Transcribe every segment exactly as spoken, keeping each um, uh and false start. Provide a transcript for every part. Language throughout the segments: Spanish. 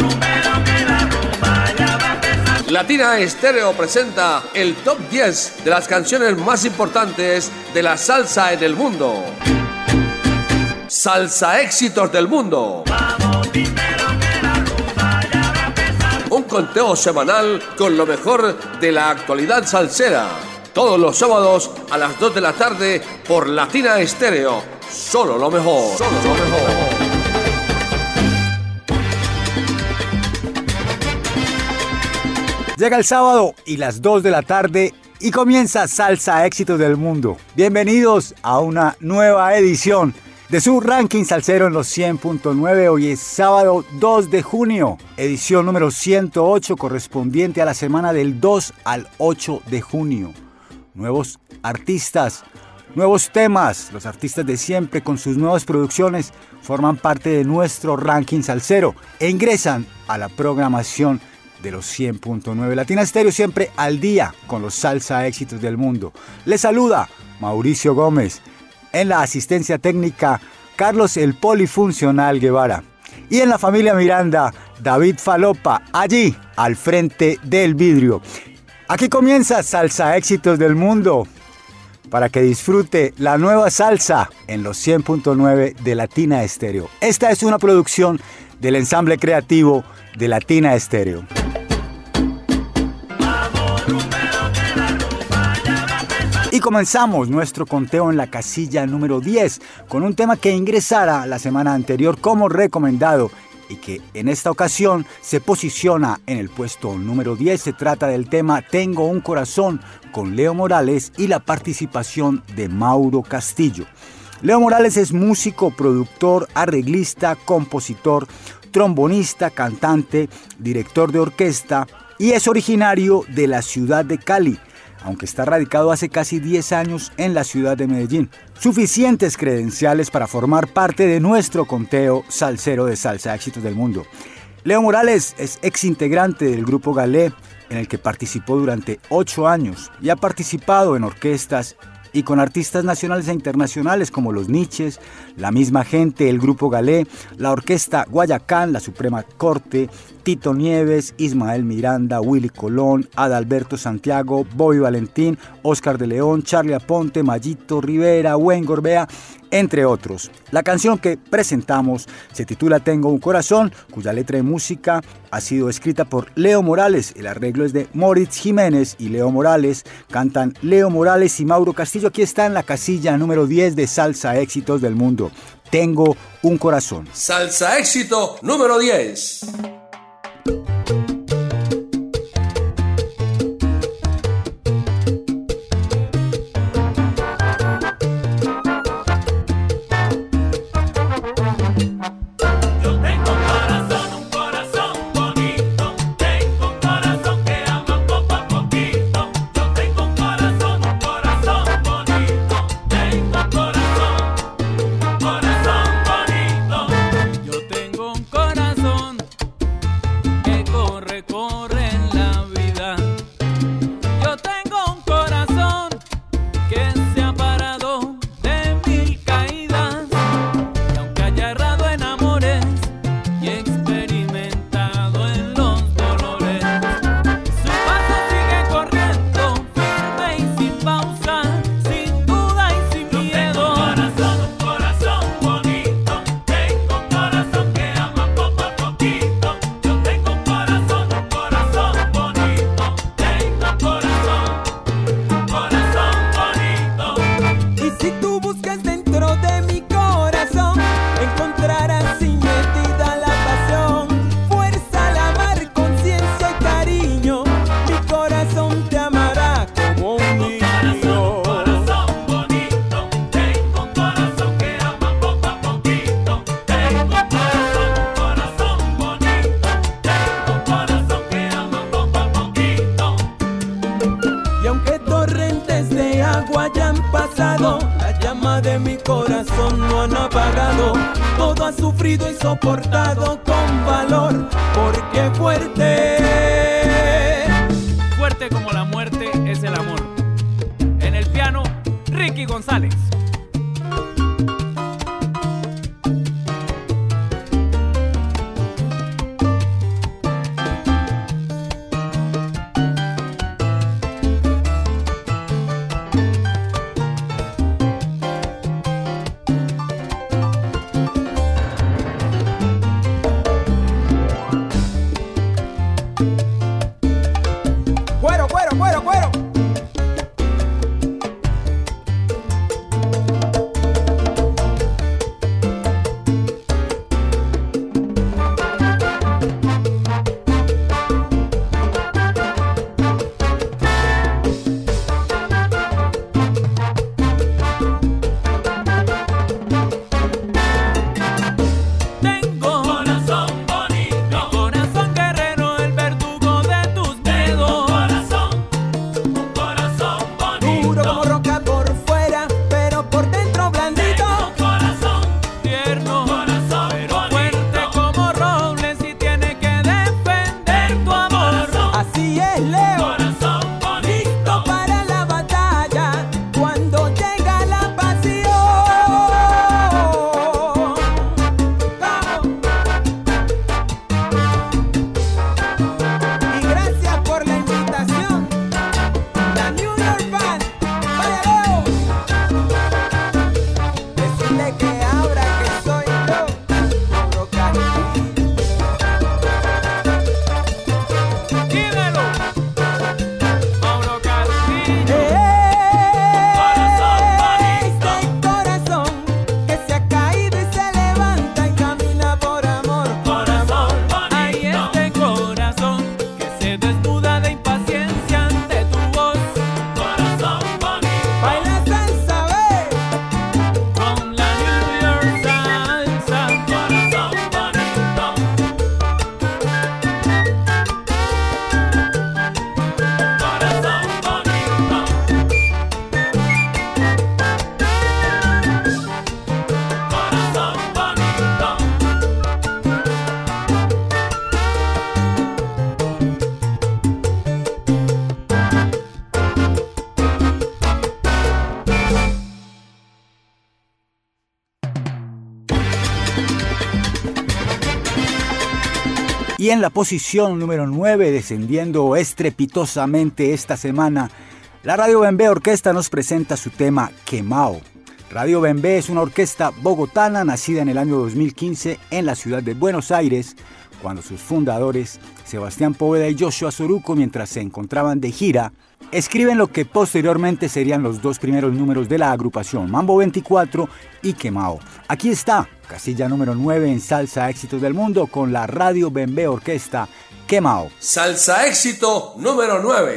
Latina Estéreo presenta el Top diez de las canciones más importantes de la salsa en el mundo. Salsa Éxitos del Mundo. Un conteo semanal con lo mejor de la actualidad salsera. Todos los sábados a las dos de la tarde por Latina Estéreo. Solo lo mejor. Solo lo mejor. Llega el sábado y las dos de la tarde y comienza Salsa Éxitos del Mundo. Bienvenidos a una nueva edición de su ranking salsero en los cien punto nueve. Hoy es sábado dos de junio, edición número ciento ocho, correspondiente a la semana del dos al ocho de junio. Nuevos artistas, nuevos temas. Los artistas de siempre con sus nuevas producciones forman parte de nuestro ranking salsero e ingresan a la programación de los cien punto nueve. Latina Estéreo siempre al día con los salsa éxitos del mundo. Les saluda Mauricio Gómez. En la asistencia técnica, Carlos el Polifuncional Guevara. Y en la familia Miranda, David Falopa, allí al frente del vidrio. Aquí comienza Salsa Éxitos del Mundo, para que disfrute la nueva salsa en los cien punto nueve de Latina Estéreo. Esta es una producción del ensamble creativo de Latina Estéreo. Y comenzamos nuestro conteo en la casilla número diez con un tema que ingresara la semana anterior como recomendado y que en esta ocasión se posiciona en el puesto número diez. Se trata del tema Tengo un Corazón con Leo Morales y la participación de Mauro Castillo. Leo Morales es músico, productor, arreglista, compositor, trombonista, cantante, director de orquesta y es originario de la ciudad de Cali, aunque está radicado hace casi diez años en la ciudad de Medellín. Suficientes credenciales para formar parte de nuestro conteo salsero de Salsa Éxitos del Mundo. Leo Morales es ex integrante del grupo Galé, en el que participó durante ocho años y ha participado en orquestas y con artistas nacionales e internacionales como Los Niches, La Misma Gente, el Grupo Galé, la Orquesta Guayacán, la Suprema Corte, Tito Nieves, Ismael Miranda, Willy Colón, Adalberto Santiago, Bobby Valentín, Oscar de León, Charlie Aponte, Mayito Rivera, Buen Gorbea, entre otros. La canción que presentamos se titula Tengo un Corazón, cuya letra y música ha sido escrita por Leo Morales. El arreglo es de Moritz Jiménez y Leo Morales. Cantan Leo Morales y Mauro Castillo. Aquí está en la casilla número diez de Salsa Éxitos del Mundo. Tengo un Corazón. Salsa Éxito número diez. de mi corazón no han apagado. Todo ha sufrido y soportado con valor, porque fuerte, fuerte como la muerte es el amor. En el piano, Ricky González. Y en la posición número nueve, descendiendo estrepitosamente esta semana, la Radio Bembe Orquesta nos presenta su tema Quemao. Radio Bembe es una orquesta bogotana nacida en el año dos mil quince en la ciudad de Buenos Aires, cuando sus fundadores, Sebastián Poveda y Joshua Soruco, mientras se encontraban de gira, escriben lo que posteriormente serían los dos primeros números de la agrupación, Mambo veinticuatro y Quemao. Aquí está, casilla número nueve en Salsa Éxitos del Mundo con la Radio Bembe Orquesta, Quemao. Salsa Éxito número nueve.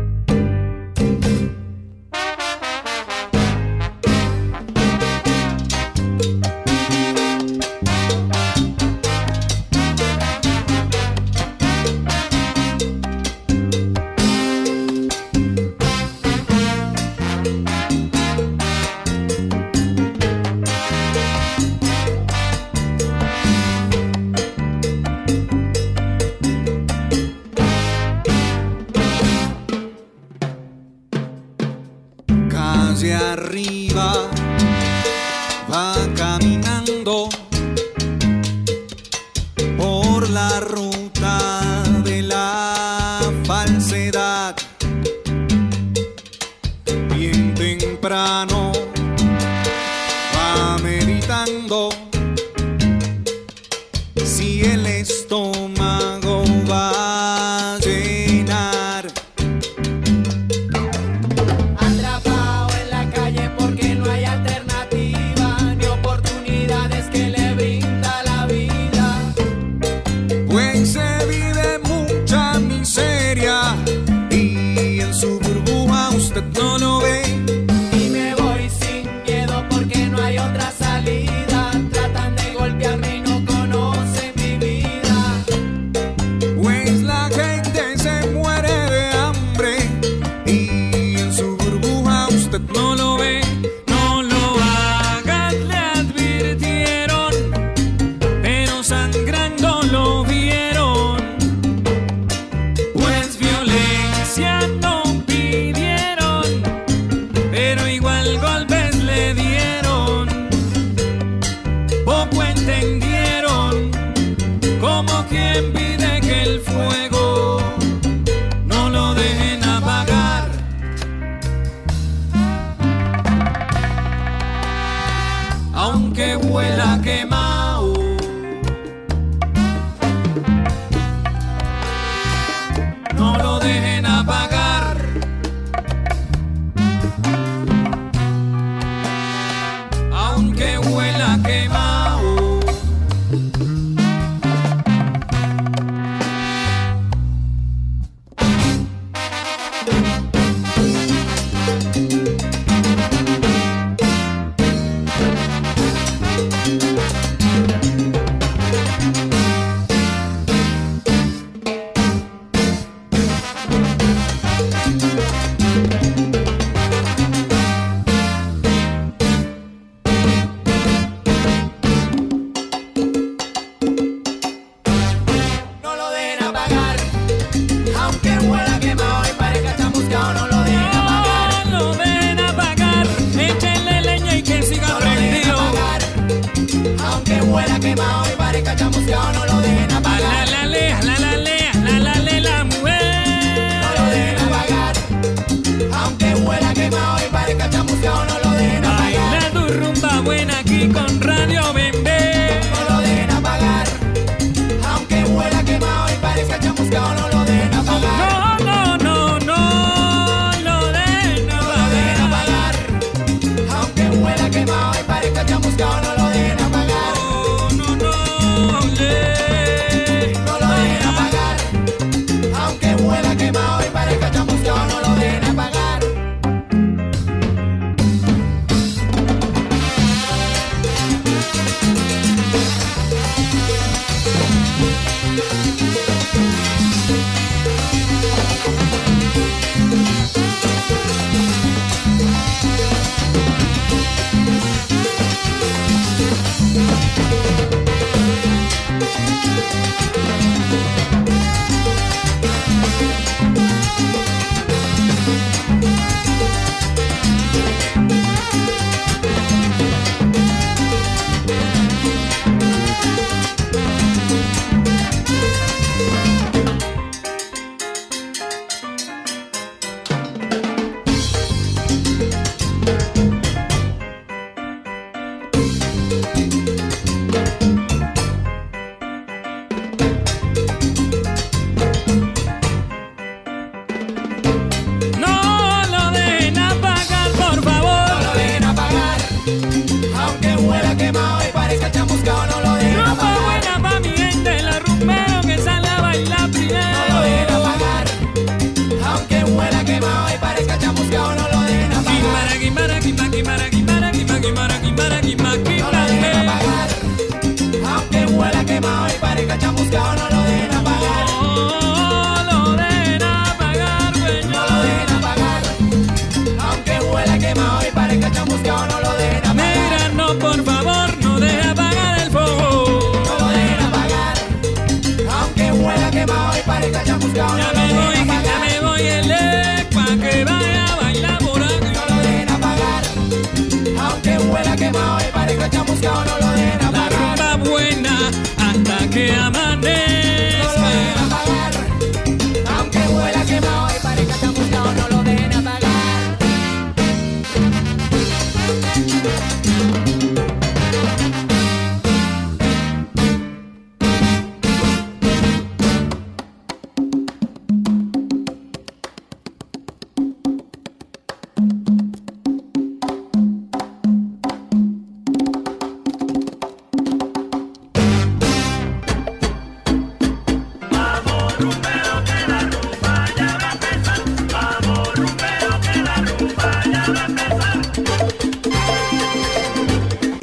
Arriba va caminando por la ruta de la falsedad. Bien temprano va meditando si el estómago va a llenar. Pues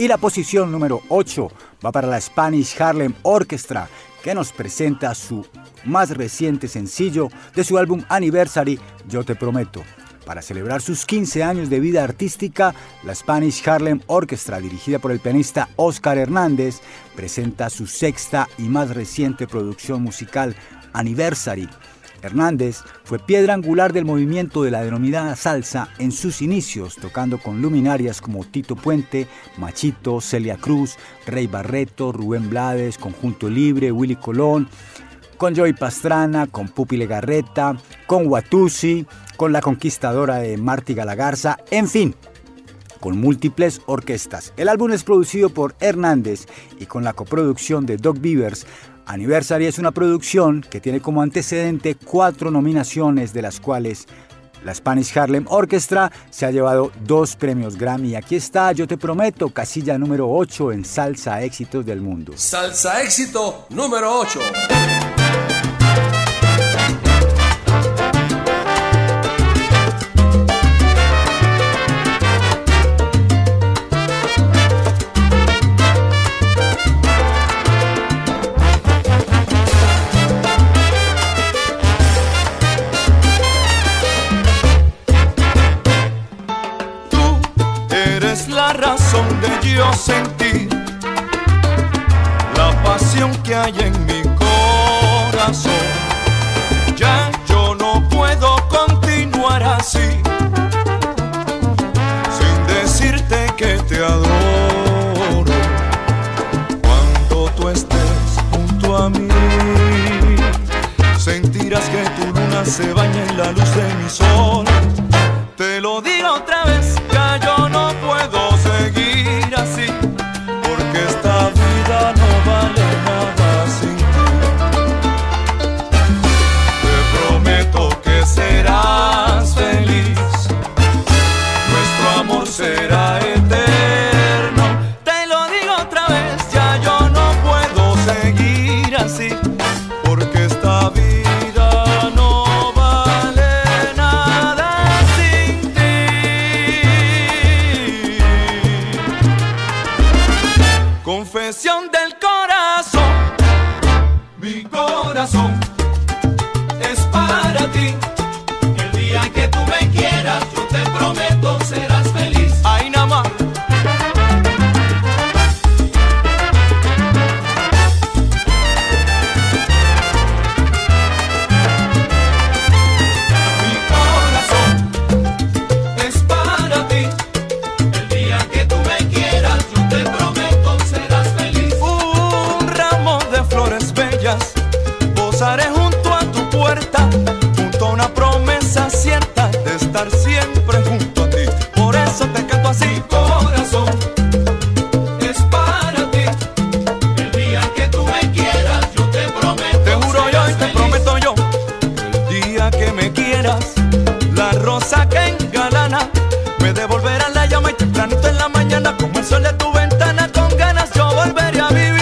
Y la posición número ocho va para la Spanish Harlem Orchestra, que nos presenta su más reciente sencillo de su álbum Anniversary, Yo Te Prometo. Para celebrar sus quince años de vida artística, la Spanish Harlem Orchestra, dirigida por el pianista Oscar Hernández, presenta su sexta y más reciente producción musical, Anniversary. Hernández fue piedra angular del movimiento de la denominada salsa en sus inicios, tocando con luminarias como Tito Puente, Machito, Celia Cruz, Rey Barreto, Rubén Blades, Conjunto Libre, Willy Colón, con Joey Pastrana, con Pupi Legarreta, con Watusi, con La Conquistadora de Martí Galagarza, en fin, con múltiples orquestas. El álbum es producido por Hernández y con la coproducción de Doc Beavers. Anniversary es una producción que tiene como antecedente cuatro nominaciones, de las cuales la Spanish Harlem Orchestra se ha llevado dos premios Grammy. Aquí está Yo Te Prometo, casilla número ocho en Salsa Éxitos del Mundo. Salsa Éxito número ocho. La razón de yo sentir la pasión que hay en mi corazón. Ya yo no puedo continuar así sin decirte que te adoro. Cuando tú estés junto a mí, sentirás que tu luna se baña en la luz de mi sol. Te lo digo otra vez, ya yo no puedo seguir así, porque esta vida no vale nada sin ti. Te prometo que serás feliz, nuestro amor será eterno. Te lo digo otra vez, ya yo no puedo seguir así, porque esta vida confesión del corazón. Mi corazón es para ti. El día que tú me quieras, yo te prometo serás feliz. Ahí nada más. Mi corazón es para ti. El día que tú me quieras, yo te prometo posaré junto a tu puerta, junto a una promesa cierta de estar siempre junto a ti. Por eso te canto así. Mi corazón es para ti. El día que tú me quieras, yo te prometo. Te juro yo y te prometo yo. El día que me quieras, la rosa que engalana me devolverá la llama y tempranito en la mañana, como el sol de tu ventana, con ganas yo volveré a vivir.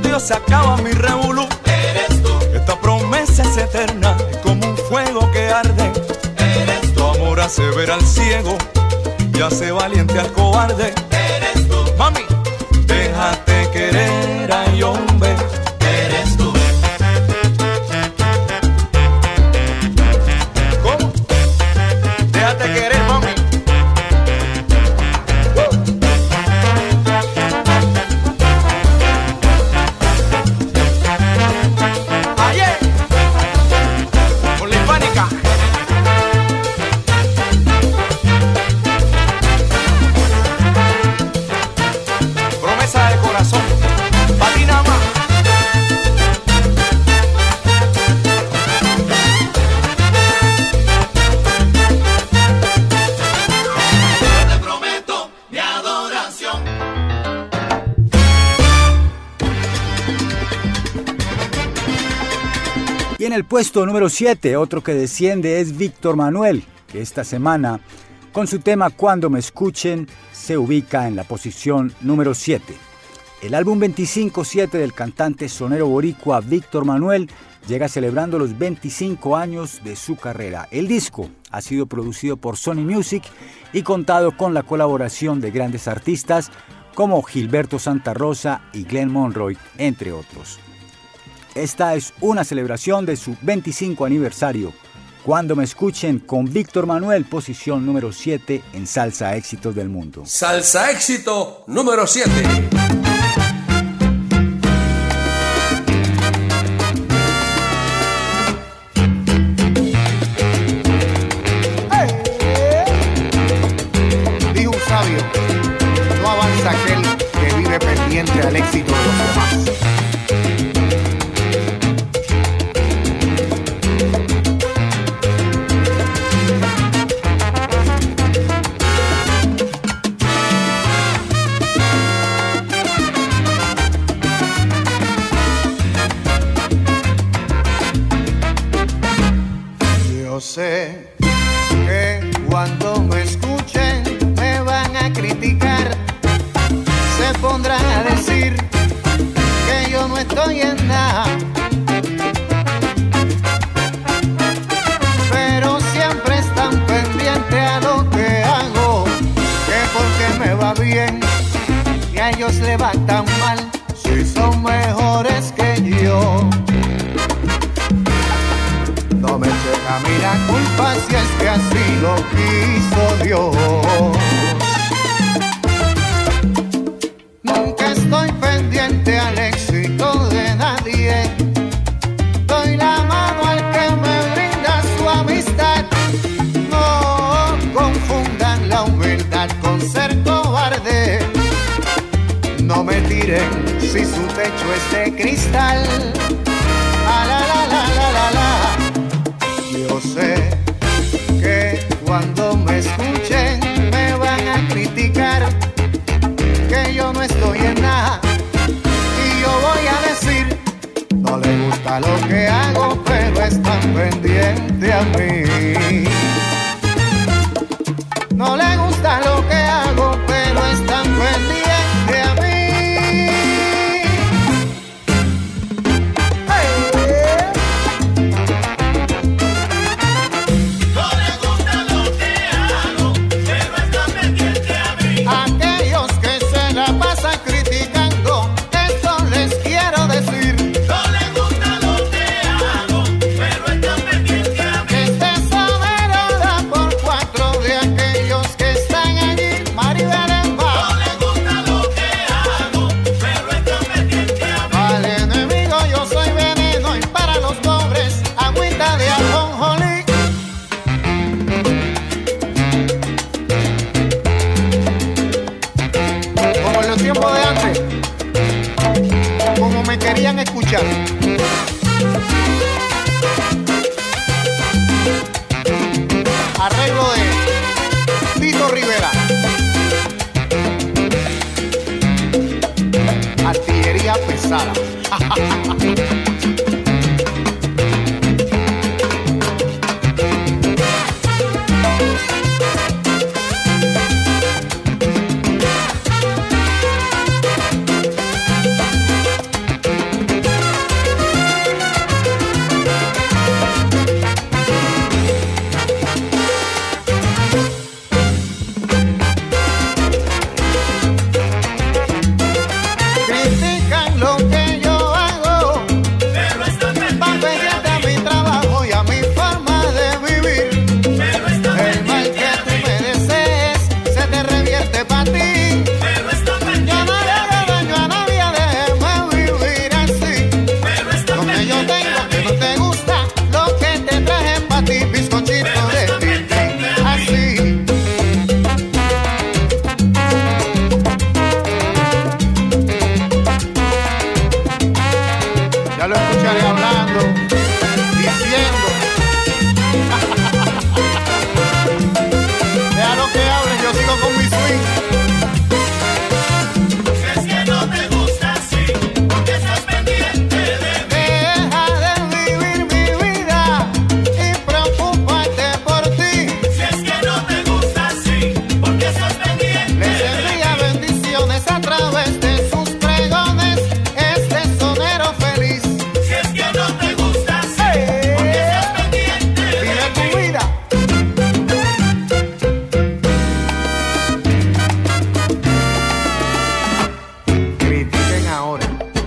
Dios se acaba mi revolú. Eres tú. Esta promesa es eterna, es como un fuego que arde. Eres Tu amor hace ver al ciego y hace valiente al cobarde. Eres tú. Mami, déjate querer, ay hombre. Eres tú. ¿Cómo? Déjate querer, mami. Ayer, con la hispánica. Promesa de corazón, pa' ti nada más. Yo te prometo mi adoración. Y en el puesto número siete, otro que desciende es Víctor Manuel, que esta semana, con su tema Cuando me escuchen, se ubica en la posición número siete. El álbum veinticinco siete del cantante sonero boricua Víctor Manuel llega celebrando los veinticinco años de su carrera. El disco ha sido producido por Sony Music y contado con la colaboración de grandes artistas como Gilberto Santa Rosa y Glenn Monroy, entre otros. Esta es una celebración de su veinticinco aniversario. Cuando me escuchen, con Víctor Manuel, posición número siete en Salsa Éxitos del Mundo. Salsa Éxito número siete. Dijo un sabio, no avanza aquel que vive pendiente al éxito de los demás. Yo sé que cuando me escuchen me van a criticar, se pondrán a decir que yo no estoy en nada, pero siempre están pendientes a lo que hago, que porque me va bien y a ellos le va tan mal, si son mejores que yo. No me echen a mí la culpa si es que así lo quiso Dios. Nunca estoy pendiente al éxito de nadie. Doy la mano al que me brinda su amistad. No confundan la humildad con ser cobarde. No me tiren si su techo es de cristal. La la la la la la la. Yo sé que cuando me escuchen me van a criticar, que yo no estoy en nada, y yo voy a decir, no le gusta lo que hago, pero están pendientes a mí. No le gusta lo que hago, pero están pendientes a mí. Escuchar. Arreglo de Tito Rivera. Artillería pesada. Ya lo escucharé hablando, diciendo. Déjalo que hable, yo sigo con mi swing. Si es que no te gusta así, porque estás pendiente de mí. Deja de vivir mi vida y preocúpate por ti. Si es que no te gusta así, porque estás pendiente Les de mí. envía bendiciones a través de sus pregones, este sonero feliz. Si es que no te gusta así, porque estás pendiente de Vive tu mí. vida. Critiquen ahora.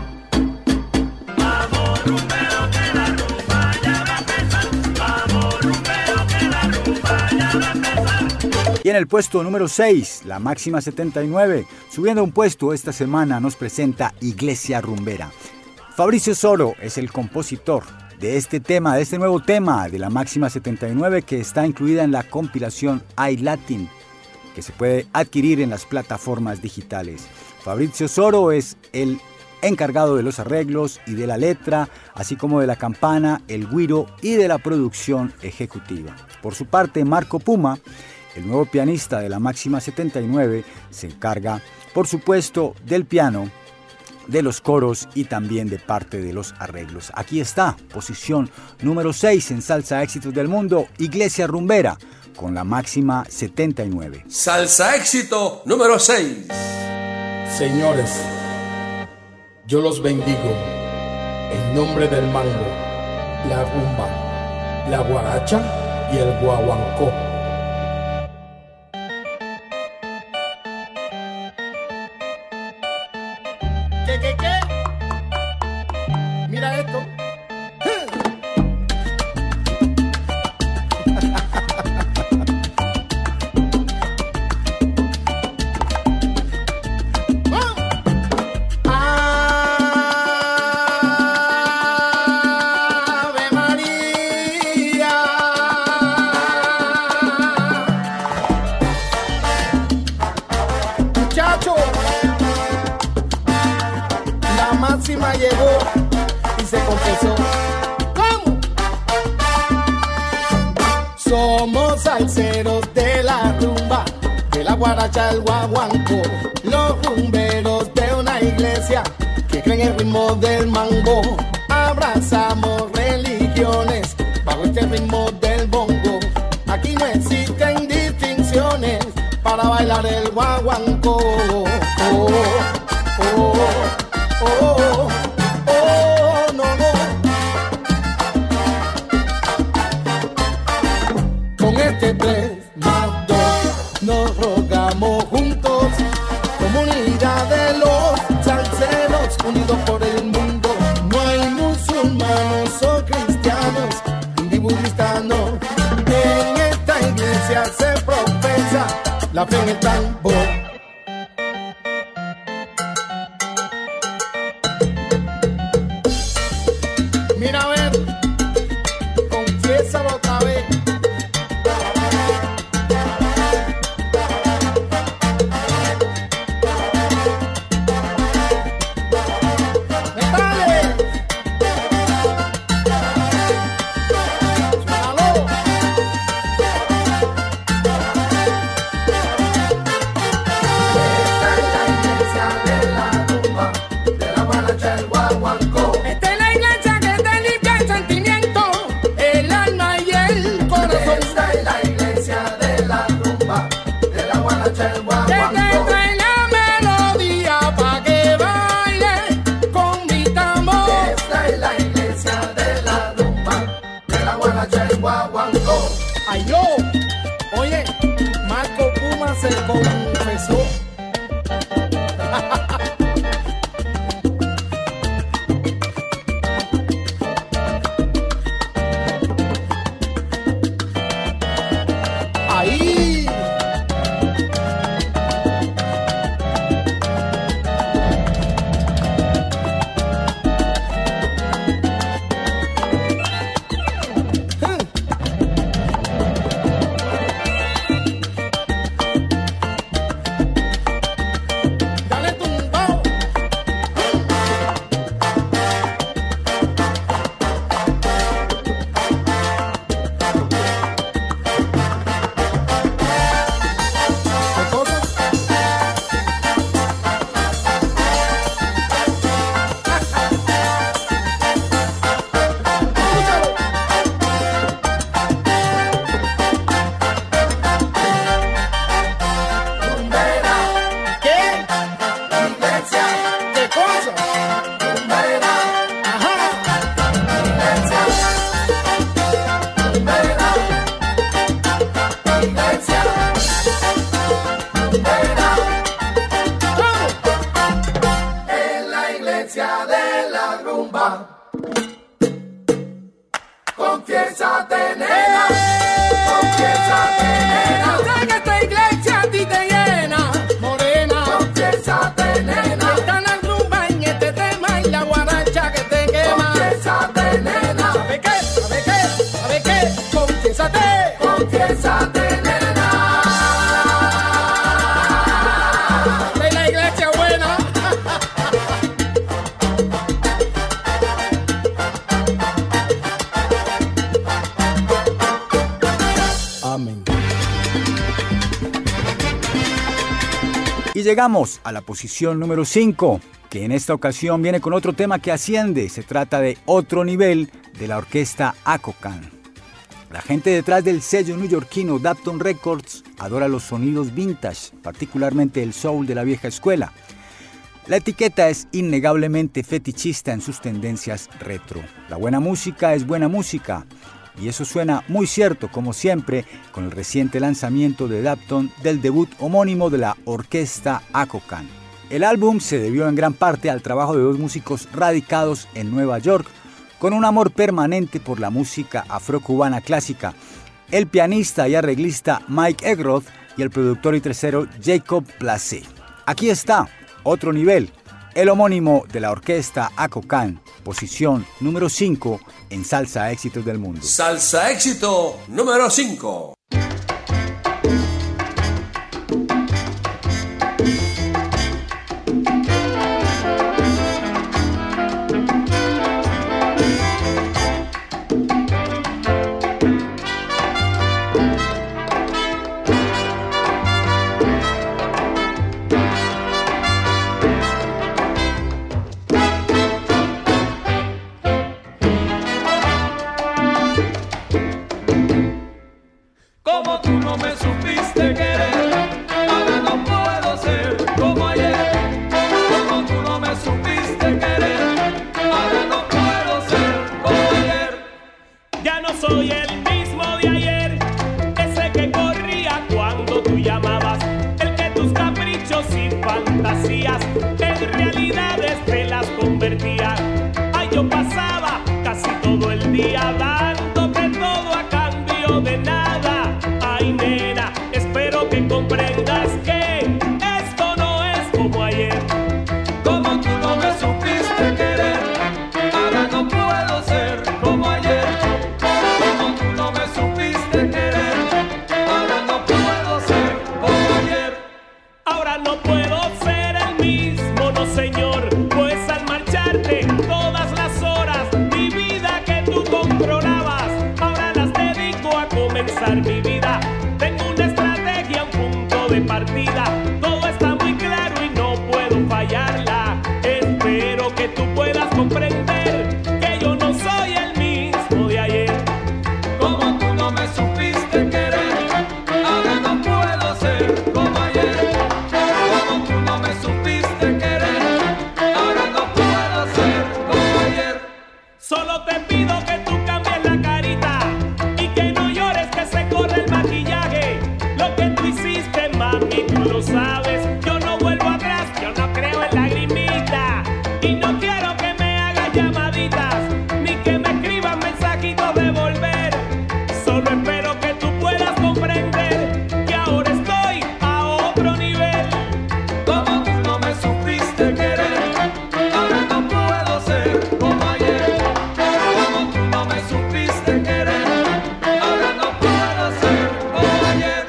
Vamos rumbero que la rumba ya va a empezar. Vamos rumbero que la rumba ya va a empezar. Y en el puesto número seis, la máxima setenta y nueve, subiendo un puesto esta semana nos presenta Iglesia Rumbera. Fabricio Soro es el compositor de este tema, de este nuevo tema de la máxima setenta y nueve que está incluida en la compilación iLatin, que se puede adquirir en las plataformas digitales. Fabricio Soro es el encargado de los arreglos y de la letra, así como de la campana, el güiro y de la producción ejecutiva. Por su parte, Marco Puma, el nuevo pianista de la máxima setenta y nueve, se encarga, por supuesto, del piano, de los coros y también de parte de los arreglos. Aquí está, posición número seis en Salsa Éxitos del Mundo, Iglesia Rumbera, con la máxima setenta y nueve. Salsa éxito número seis. Señores, yo los bendigo en nombre del mango, la rumba, la guaracha y el guaguancó. ¿Qué, qué, qué? Mira esto. Ave María. Muchacho, la máxima llegó y se confesó. ¿Cómo? Somos salseros de la rumba, de la guaracha al guaguancó, los rumberos de una iglesia que creen el ritmo del mango. Abrazamos religiones bajo este ritmo del bongo. Aquí no existen distinciones para bailar el guaguancó. Oh, oh, oh, oh, no, no. Con este tres más dos nos rogamos juntos, comunidad de los salseros unidos por el mundo. No hay musulmanes o cristianos, ni budistas, no. En esta iglesia se profesa la fe en el tambor. Mira a ver, confiésalo otra vez. ¡Dale! ¡Suéltalo! Esta es la iglesia de la rumba, de la guaracha, el guaguancó. Esta es la iglesia que te limpia el sentimiento, el alma y el corazón. Esta es la iglesia de la rumba, de la guaracha, el Que te guaguancó. trae la melodía pa' que baile con mi tambor. Esta es la iglesia de la rumba, de la guaracha, el guaguancó. Ay, yo, oye, Marco Puma se confesó. Ahí. la rumba. Confiésate, nena, confiésate, nena. Sé que esta iglesia a ti te llena, morena. Confiésate, nena. Está la rumba en este tema y la guaracha que te quema. Confiésate, nena. ¿Sabe qué? ¿Sabe qué? ¿Sabe qué? Confiésate, confiésate, nena. De la iglesia buena. Amén. Y llegamos a la posición número cinco, que en esta ocasión viene con otro tema que asciende. Se trata de Otro Nivel, de la orquesta Akokan. La gente detrás del sello neoyorquino Dapton Records adora los sonidos vintage, particularmente el soul de la vieja escuela. La etiqueta es innegablemente fetichista en sus tendencias retro. La buena música es buena música, y eso suena muy cierto, como siempre, con el reciente lanzamiento de Dapton del debut homónimo de la orquesta Akokan. El álbum se debió en gran parte al trabajo de dos músicos radicados en Nueva York, con un amor permanente por la música afrocubana clásica, el pianista y arreglista Mike Egroth y el productor y tercero Jacob Placé. Aquí está Otro Nivel, el homónimo de la orquesta Akokan, posición número cinco en Salsa Éxitos del Mundo. Salsa Éxito número cinco. Como tú no me supiste querer, ahora no puedo ser como ayer. Como tú no me supiste querer, ahora no puedo ser como ayer. Ya no soy el mismo de ayer, ese que corría cuando tú llamabas, el que tus caprichos y fantasías en realidades te las convertía. Ay, yo pasaba casi todo el día dándote todo a cambio de nada. Ay, nena, espero que comprendas que esto no es como ayer. Como tú no me supiste querer, ahora no puedo ser como ayer. Como tú no me supiste querer, ahora no puedo ser como ayer. Ahora no puedo ser el mismo, no señor, pues al marcharte todas las horas, mi vida que tú controlabas, ahora las dedico a comenzar mi vida. Tengo una estrategia, un punto de partida, todo está muy claro y no puedo fallarla. Espero que tú puedas comprender que yo no soy el mismo de ayer. Como tú no me supiste querer, ahora no puedo ser como ayer. Como tú no me supiste querer, ahora no puedo ser como ayer. Solo te pido que tú cambies la carita y que no llores, que se corre el maquillaje. Lo que tú hiciste, mami, tú lo sabes. Yo no vuelvo atrás, yo no creo en lagrimita. Y no quiero que me hagas llamaditas, ni que me escribas mensajitos de volver. Solo espero que tú puedas comprender que ahora estoy a otro nivel. Como tú no me supiste querer, ahora no puedo ser como ayer. Como tú no me supiste querer, ahora no puedo ser como ayer.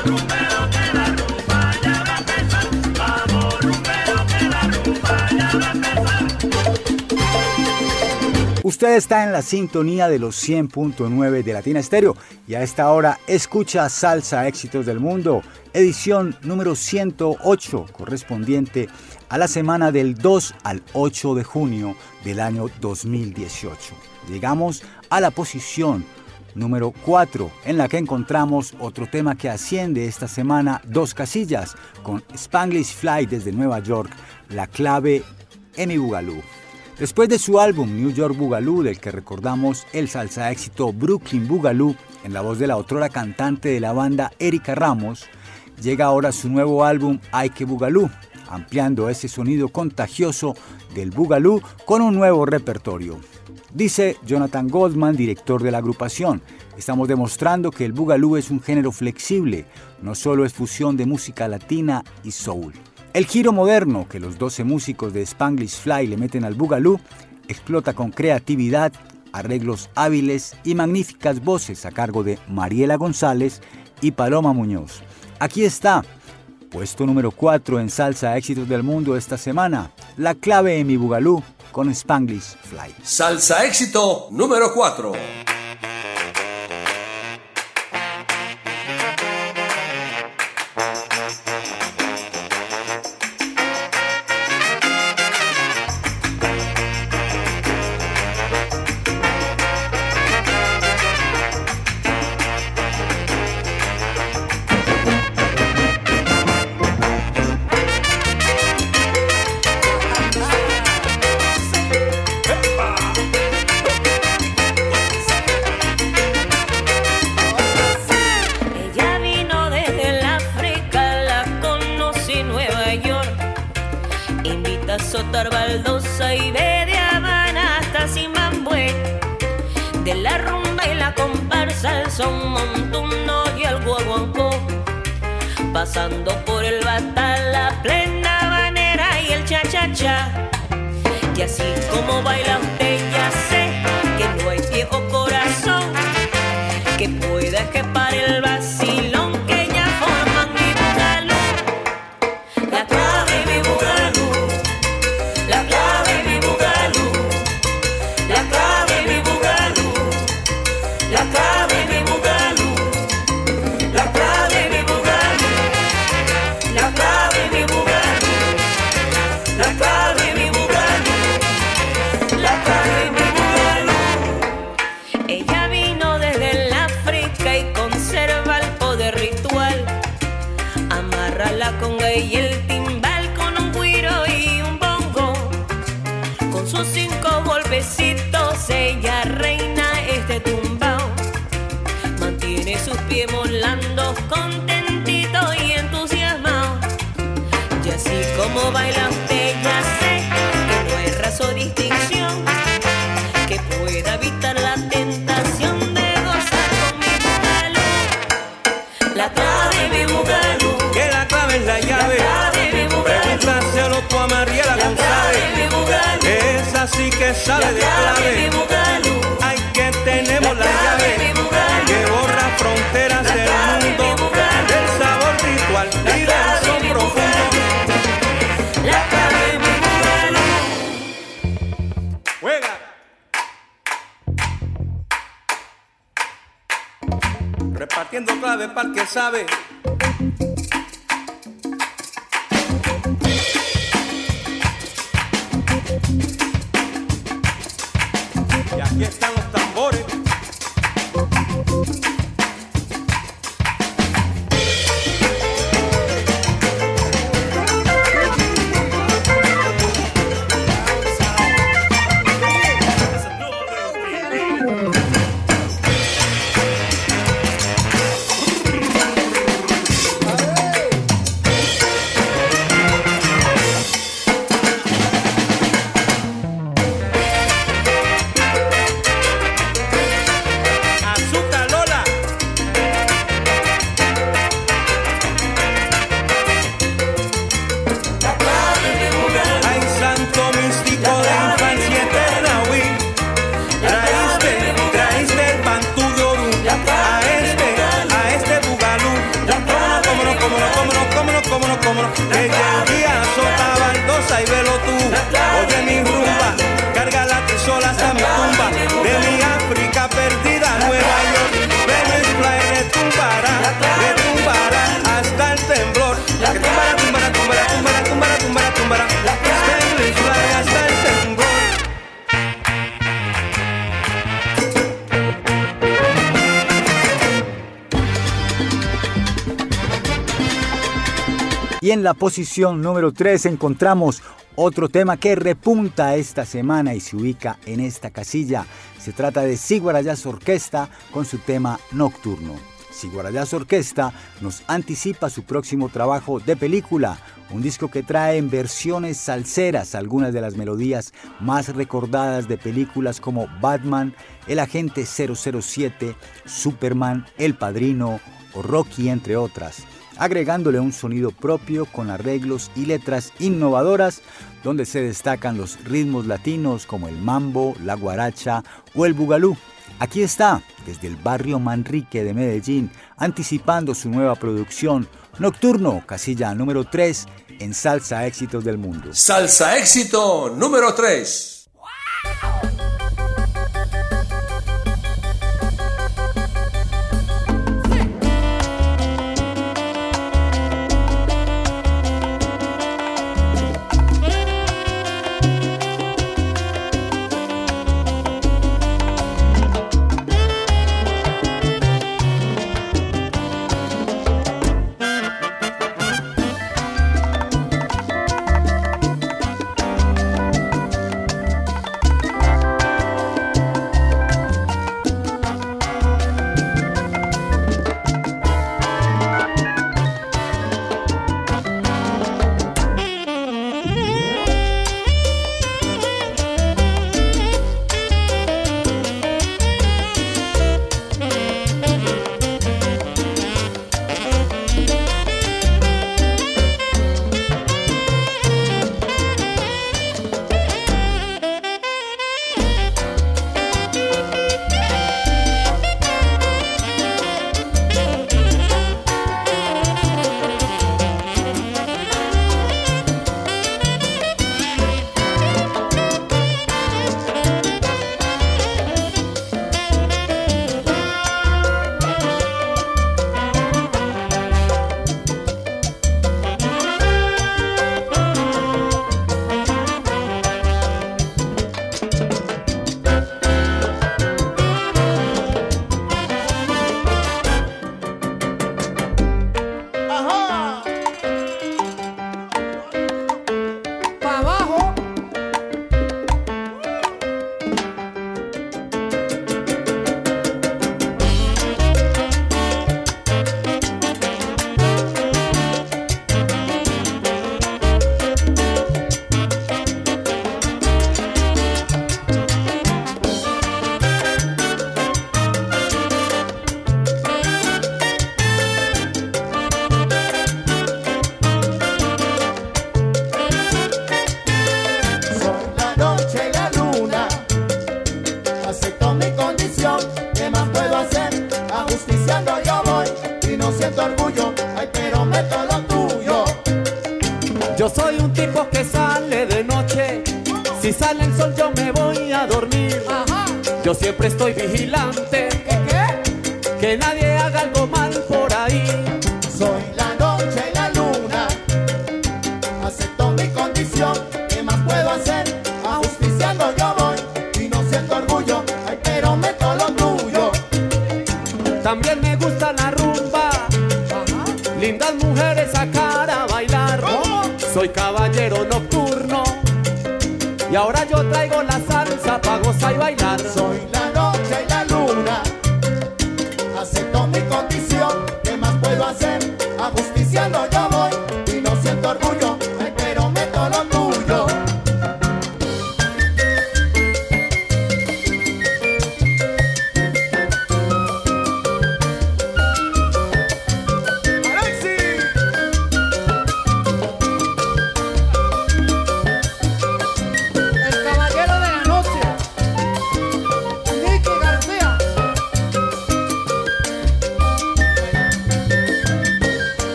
rumbero que la rumba ya va a empezar. Vamos rumbero que la rumba ya va a empezar. Usted está en la sintonía de los cien punto nueve de Latina Estéreo y a esta hora escucha Salsa Éxitos del Mundo, edición número ciento ocho, correspondiente a la semana del dos al ocho de junio del año dos mil dieciocho. Llegamos a la posición número cuatro, en la que encontramos otro tema que asciende esta semana dos casillas, con Spanglish Fly desde Nueva York, La Clave en mi Boogaloo. Después de su álbum New York Boogaloo, del que recordamos el salsa éxito Brooklyn Boogaloo, en la voz de la otrora cantante de la banda Erika Ramos, llega ahora su nuevo álbum Ike Boogaloo, ampliando ese sonido contagioso del Boogaloo con un nuevo repertorio. Dice Jonathan Goldman, director de la agrupación, estamos demostrando que el Boogaloo es un género flexible, no solo es fusión de música latina y soul. El giro moderno que los doce músicos de Spanglish Fly le meten al Boogaloo explota con creatividad, arreglos hábiles y magníficas voces a cargo de Mariela González y Paloma Muñoz. Aquí está, puesto número cuatro en Salsa Éxitos del Mundo esta semana, La Clave en mi Boogaloo con Spanglish Fly. Salsa Éxito número cuatro. Sotar baldosa y ve de Habana hasta Zimbabue. De la rumba y la comparsa, el son montuno y el guaguancó. Pasando por el bata, la plena habanera y el cha-cha-cha. Y así como baila usted ya sé que no hay viejo corazón que pueda escapar el vacilón que ya forman mi Boogaloo. La clave mi Boogaloo. La clave mi Boogaloo, la clave mi Boogaloo, la clave mi Boogaloo, la clave mi Boogaloo, la clave mi Boogaloo, la clave mi Boogaloo, la clave mi Boogaloo. Ella vino desde el África y conserva el poder ritual. Amarra la conga y el timbal con un güiro y un con sus cinco golpecitos ella reina este tumbao. Mantiene sus pies molando contentito y entusiasmado. Y así como baila usted ya sé que no hay raza o distinción que pueda evitar la tentación de gozar con mi Boogaloo. La clave mi Boogaloo, que la clave es la llave. La clave mi Boogaloo, pregúntaselo tú a Mariela González. Es así que sabe de clave. Hay que tenemos la llave que borra fronteras del mundo, del sabor ritual y del son profundo. La clave mi Boogaloo. Juega. Repartiendo clave para el que sabe. Y aquí están los tambores. Y en la posición número tres encontramos otro tema que repunta esta semana y se ubica en esta casilla. Se trata de Ciguarayás Orquesta con su tema Nocturno. Ciguarayás Orquesta nos anticipa su próximo trabajo de película, un disco que trae en versiones salseras algunas de las melodías más recordadas de películas como Batman, El Agente cero cero siete, Superman, El Padrino o Rocky, entre otras, agregándole un sonido propio con arreglos y letras innovadoras donde se destacan los ritmos latinos como el mambo, la guaracha o el bugalú. Aquí está, desde el barrio Manrique de Medellín, anticipando su nueva producción, Nocturno, casilla número tres en Salsa Éxitos del Mundo. Salsa Éxito número tres. Yo soy un tipo que sale de noche, si sale el sol yo me voy a dormir. Ajá. Yo siempre estoy vigilante, ¿qué, qué? Que nadie haga algo mal por ahí. Soy la noche y la luna, acepto mi condición, ¿qué más puedo hacer? Ajusticiando yo voy y no siento orgullo, ay, pero meto lo tuyo. También me gusta la rumba, ajá, lindas mujeres sacar a bailar. ¿Cómo? Soy caballero nocturno y ahora yo traigo la salsa pa' gozar y bailar. Soy la noche y la luna, acepto mi condición, ¿qué más puedo hacer? Ajusticiando yo voy y no siento orgullo, ay, pero meto lo tuyo.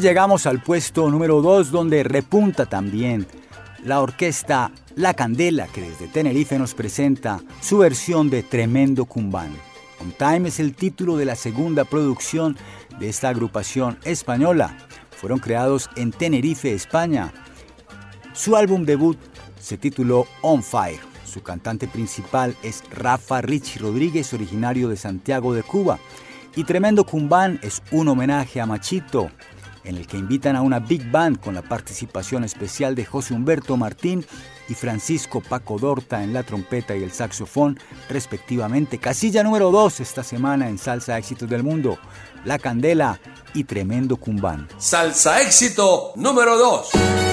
llegamos al puesto número dos, donde repunta también la orquesta La Candela, que desde Tenerife nos presenta su versión de Tremendo Cumbán. On Time es el título de la segunda producción de esta agrupación española. Fueron creados en Tenerife, España. Su álbum debut se tituló On Fire. Su cantante principal es Rafa Richie Rodríguez, originario de Santiago de Cuba. Y Tremendo Cumbán es un homenaje a Machito, en el que invitan a una big band con la participación especial de José Humberto Martín y Francisco Paco Dorta en la trompeta y el saxofón, respectivamente. Casilla número dos esta semana en Salsa Éxitos del Mundo, La Candela y Tremendo Cumbán. Salsa Éxito número dos.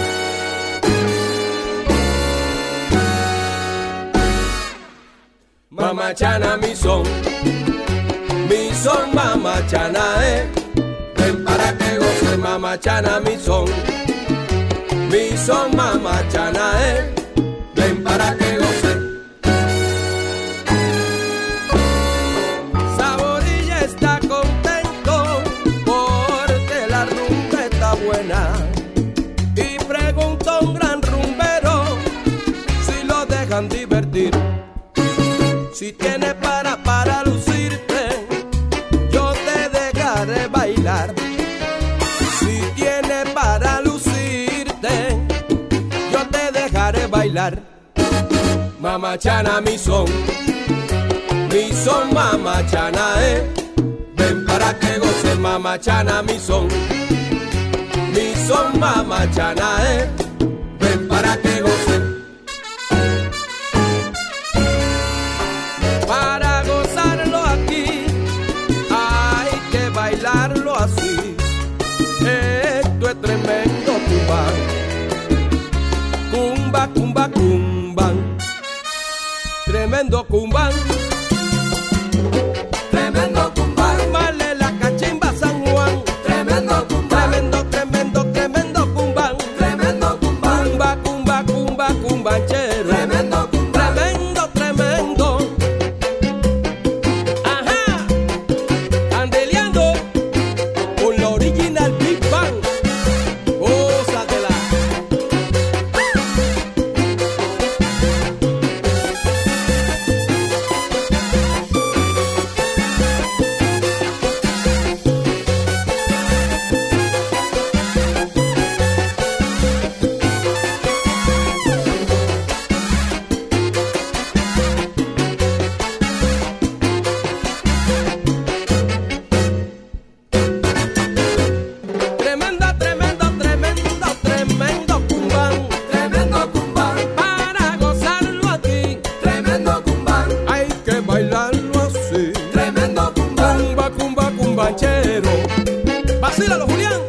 Mamachana mi son, mi son mamachana eh. Ven para que goce mamachana mi son, mi son mamachana eh. Ven para que goce. Saborilla está contento porque la rumba está buena. Y preguntó un gran rumbero si lo dejan divertir. Si tienes para, para lucirte, yo te dejaré bailar. Si tienes para lucirte, yo te dejaré bailar. Mamachana mi son, mi son mamachana eh. Ven para que goce mamachana mi son, mi son mamachana eh. Ven para que goce. Para gozarlo aquí hay que bailarlo así. Esto es tremendo cumbán. Cumba, cumba, cumbán. Tremendo cumbán. Tremendo cumbán. Vale la cachimba San Juan. Tremendo cumbán. Tremendo, tremendo, tremendo cumbán. Tremendo cumbán. Cumba, cumba, cumba, cumbanchero. Tremendo cumbán. Tremendo, tremendo. Original Big Bang, gózatela. Vacílalo, Julián.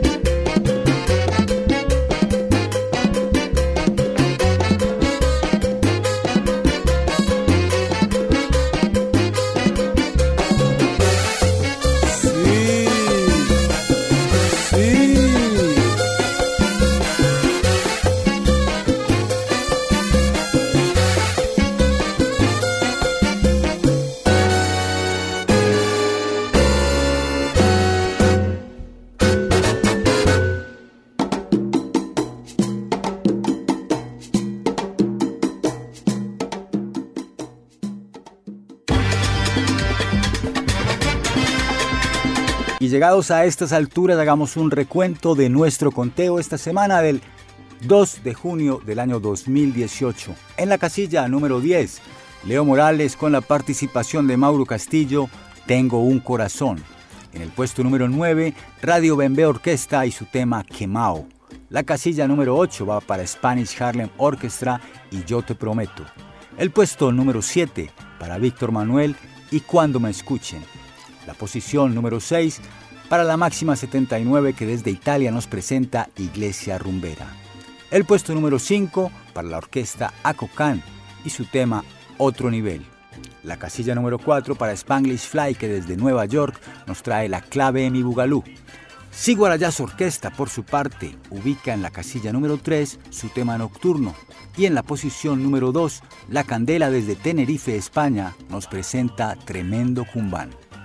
Y llegados a estas alturas, hagamos un recuento de nuestro conteo esta semana del dos de junio del año dos mil dieciocho. En la casilla número diez, Leo Morales con la participación de Mauro Castillo, Tengo un corazón. En el puesto número nueve, Radio Bembe Orquesta y su tema Quemao. La casilla número ocho va para Spanish Harlem Orchestra y Yo te prometo. El puesto número siete para Víctor Manuel y Cuando me escuchen. La posición número seis para la máxima setenta y nueve que desde Italia nos presenta Iglesia Rumbera. El puesto número cinco para la orquesta Acocan y su tema Otro Nivel. La casilla número cuatro para Spanglish Fly que desde Nueva York nos trae La Clave en mi Bugalú. Siguara Jazz Orquesta por su parte ubica en la casilla número tres su tema Nocturno y en la posición número dos La Candela desde Tenerife, España nos presenta Tremendo Cumbán.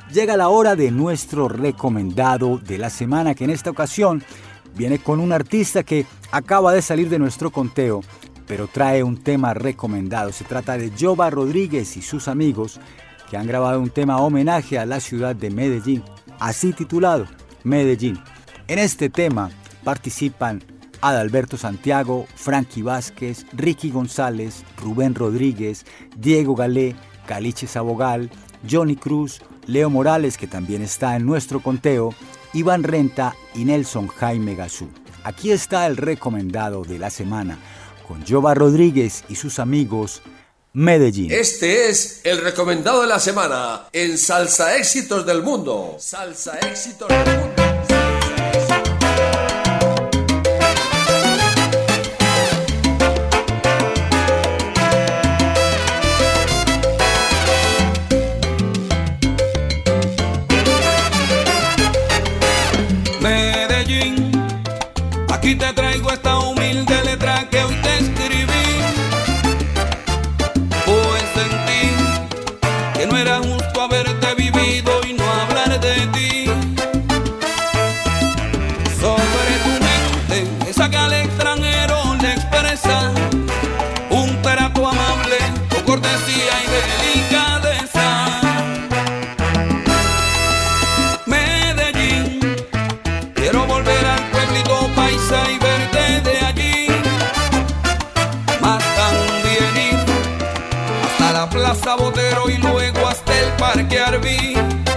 llega la hora de nuestro recomendado de la semana, que en esta ocasión viene con un artista que acaba de salir de nuestro conteo, pero trae un tema recomendado. Se trata de Jova Rodríguez y sus amigos, que han grabado un tema homenaje a la ciudad de Medellín, así titulado Medellín. En este tema participan Adalberto Santiago, Frankie Vázquez, Ricky González, Rubén Rodríguez, Diego Galé, Caliche Sabogal, Johnny Cruz, Leo Morales, que también está en nuestro conteo, Iván Renta y Nelson Jaime Gazú. Aquí está el recomendado de la semana, con Jova Rodríguez y sus amigos, Medellín. Este es el recomendado de la semana en Salsa Éxitos del Mundo. Salsa Éxitos del Mundo. Medellín, aquí te traigo esta humilde letra que hoy te escribí, pues sentí que no era justo haberte vivido y no hablar de ti. Sobre tu mente, esa que al extranjero le expresa un trato amable, con cortesía y delicadeza. Quiero volver al pueblito paisa y verte de allí, más también ir hasta la Plaza Botero y luego hasta el Parque Arví,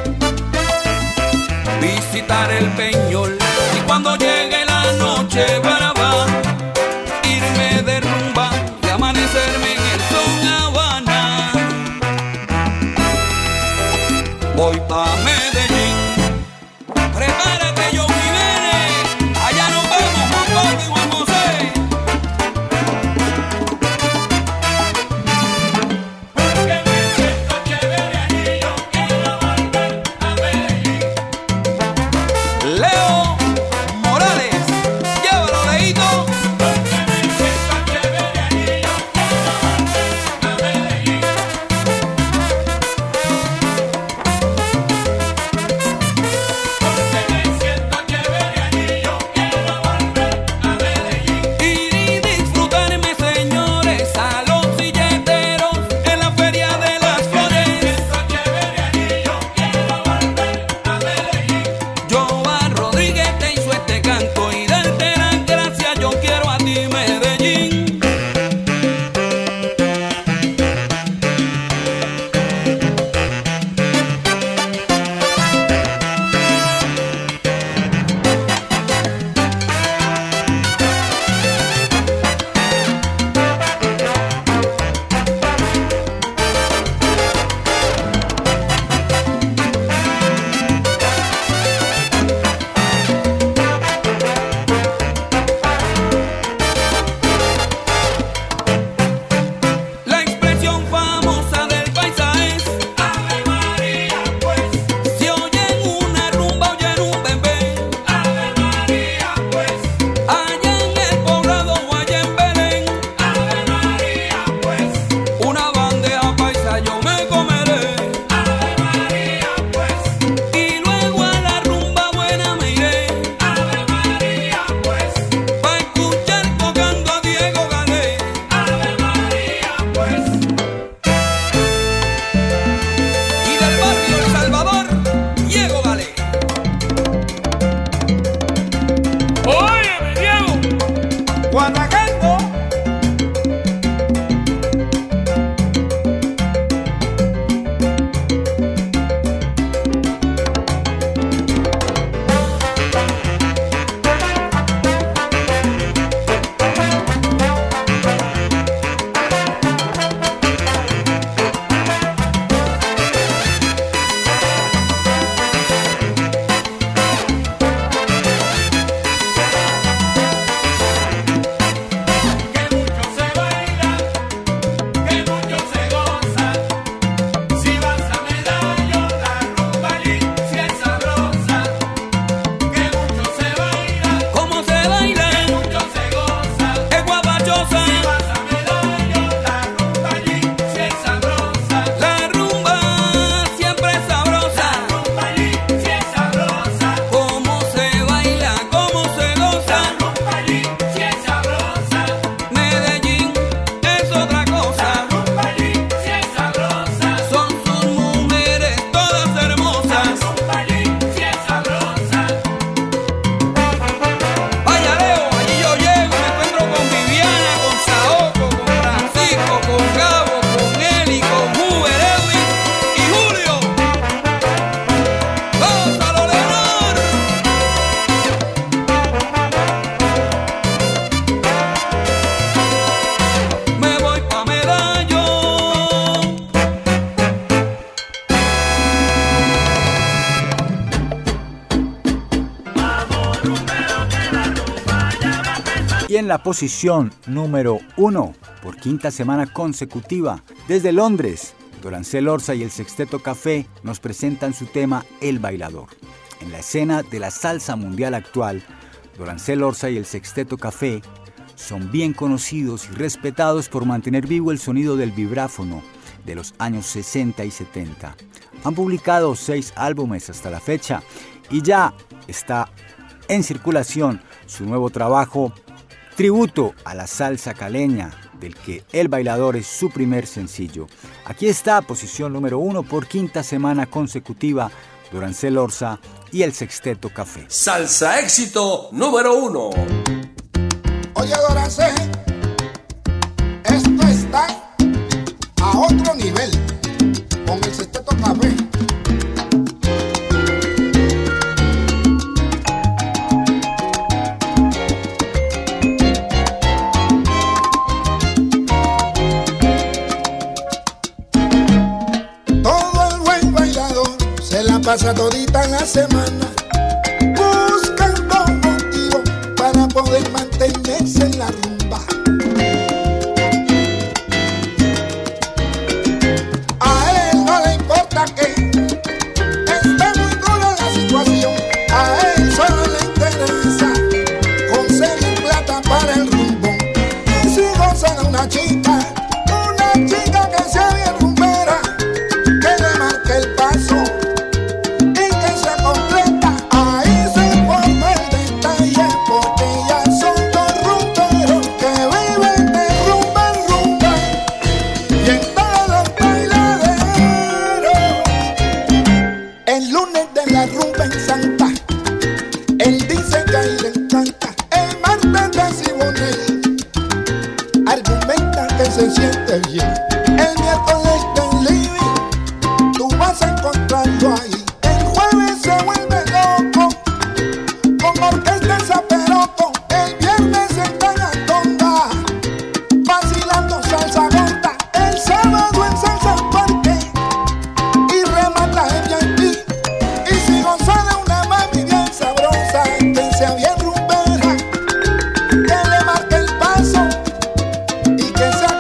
visitar el Peñol y cuando llegue la noche brava, irme de rumba y amanecerme en el Son Habana. Voy pa' Medellín, prepárate. la posición número uno por quinta semana consecutiva. Desde Londres, Dorancel Orza y el Sexteto Café nos presentan su tema El Bailador. En la escena de la salsa mundial actual, Dorancel Orza y el Sexteto Café son bien conocidos y respetados por mantener vivo el sonido del vibráfono de los años sesenta y setenta. Han publicado seis álbumes hasta la fecha y ya está en circulación su nuevo trabajo, tributo a la salsa caleña, del que El Bailador es su primer sencillo. Aquí está, posición número uno por quinta semana consecutiva, Dorancel Orza y el Sexteto Café. Salsa éxito número uno. Oye, Dorancel, esto está a otro nivel con el Sexteto Café. Pasa todita la semana buscando motivo para poder mantenerse en la rumba. A él no le importa que esté muy dura la situación, a él solo le interesa conseguir plata para el rumbo. Y si goza de una chica, una chica que sea bien rumbera, que le marque el paso, se siente bien. El miércoles del living tú vas a encontrarlo ahí. El jueves se vuelve loco con orquesta en zaperoco. El viernes está en Antonga vacilando salsa gorda. El sábado en salsa parque y remata en V I P. Y si goza de una mami bien sabrosa, que sea bien rumbera, que le marque el paso y que sea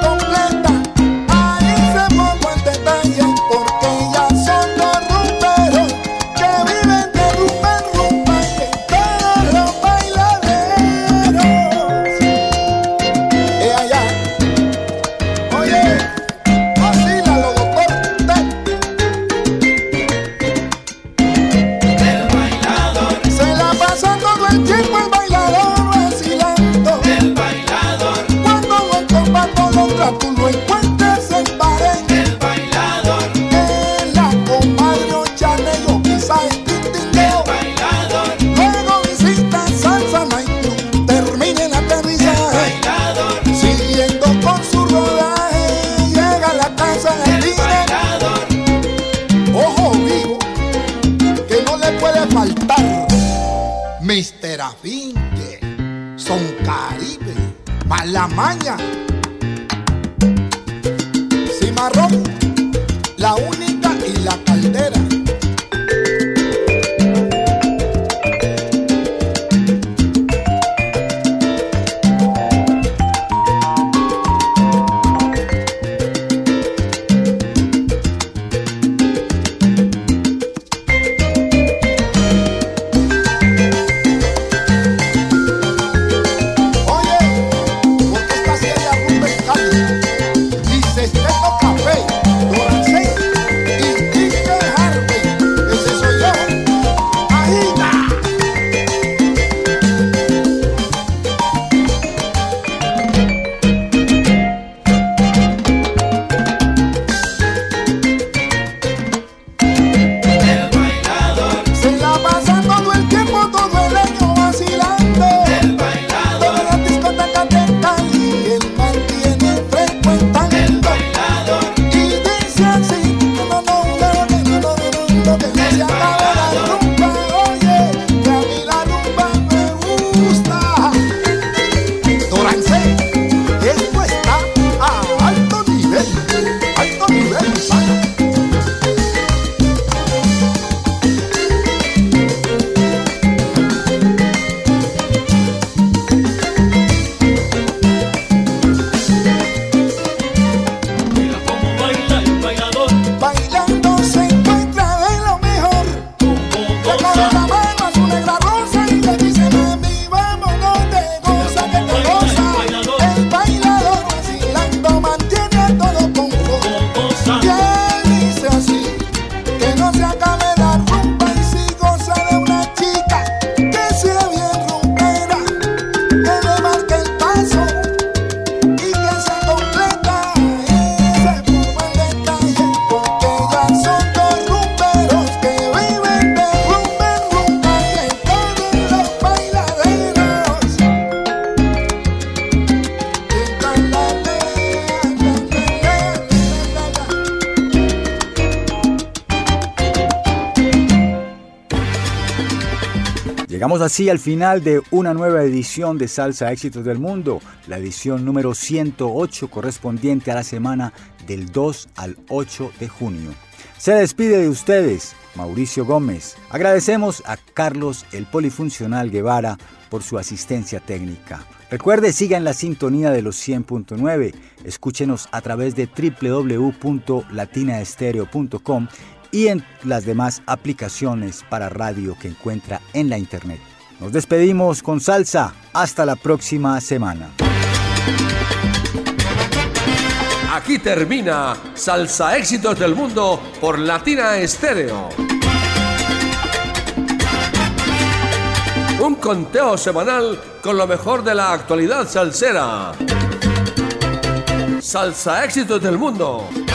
mister Afinque, Son Caribe, Malamaña, Cimarrón, La Única y La Caldera. Sexteto Café, Dorancel y Quique Jarbo. Llegamos así al final de una nueva edición de Salsa Éxitos del Mundo, la edición número ciento ocho correspondiente a la semana del dos al ocho de junio. Se despide de ustedes Mauricio Gómez. Agradecemos a Carlos el Polifuncional Guevara por su asistencia técnica. Recuerde, siga en la sintonía de los cien punto nueve. Escúchenos a través de doble u doble u doble u punto latina estéreo punto com y en las demás aplicaciones para radio que encuentra en la internet. Nos despedimos con salsa. Hasta la próxima semana. Aquí termina Salsa Éxitos del Mundo por Latina Estéreo. Un conteo semanal con lo mejor de la actualidad salsera. Salsa Éxitos del Mundo.